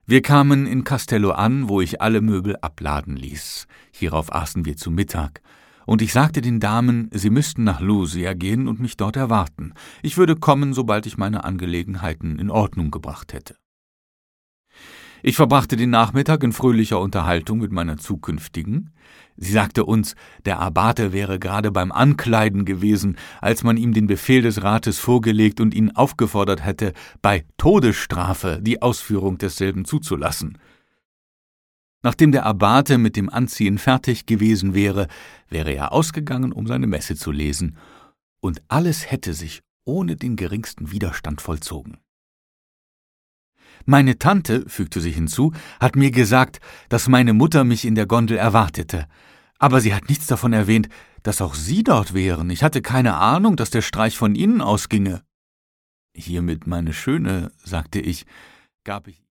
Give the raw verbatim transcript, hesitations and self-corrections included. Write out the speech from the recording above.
Wir kamen in Castello an, wo ich alle Möbel abladen ließ. Hierauf aßen wir zu Mittag, und ich sagte den Damen, sie müssten nach Lusia gehen und mich dort erwarten. Ich würde kommen, sobald ich meine Angelegenheiten in Ordnung gebracht hätte. Ich verbrachte den Nachmittag in fröhlicher Unterhaltung mit meiner Zukünftigen. Sie sagte uns, der Abbate wäre gerade beim Ankleiden gewesen, als man ihm den Befehl des Rates vorgelegt und ihn aufgefordert hätte, bei Todesstrafe die Ausführung desselben zuzulassen. Nachdem der Abbate mit dem Anziehen fertig gewesen wäre, wäre er ausgegangen, um seine Messe zu lesen, und alles hätte sich ohne den geringsten Widerstand vollzogen. Meine Tante, fügte sie hinzu, hat mir gesagt, dass meine Mutter mich in der Gondel erwartete. Aber sie hat nichts davon erwähnt, dass auch Sie dort wären. Ich hatte keine Ahnung, dass der Streich von Ihnen ausginge. Hiermit, meine Schöne, sagte ich, gab ich